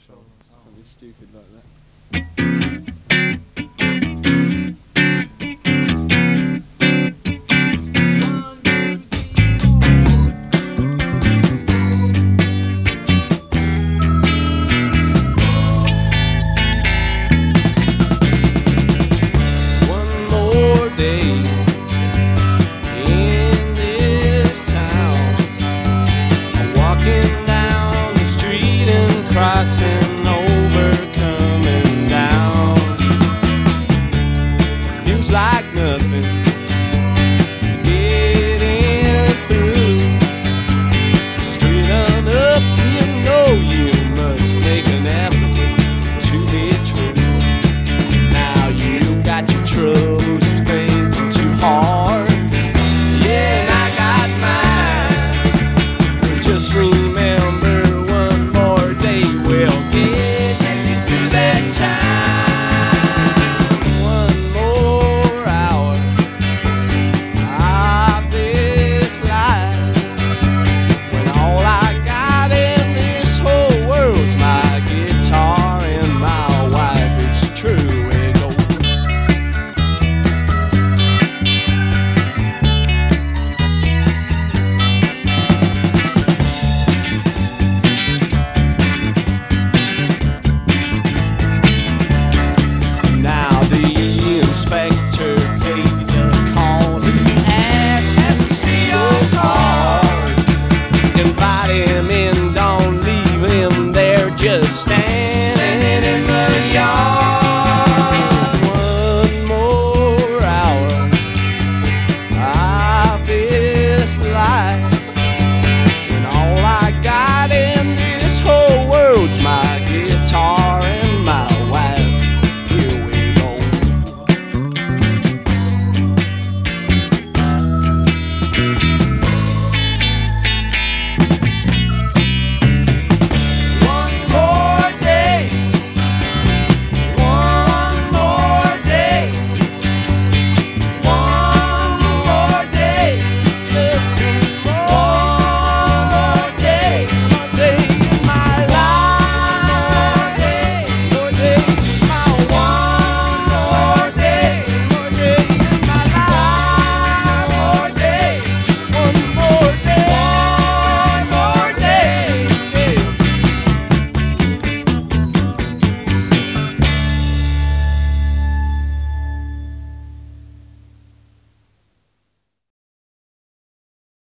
Something stupid like that. One more day in this town, walking down the street and crossing over, coming down. Feels like nothing's getting through. Straight on up, you know you must make an effort to be true. Now you got your troubles, you thinking too hard. Yeah, and I got mine. Just remember, one more day will get you through that time. One more hour of this life, when all I got in this whole world's my guitar and my wife. It's true, it goes. Now the inspector pays a call. He asks, has he seen your card? Invite him in, don't leave him there, just stand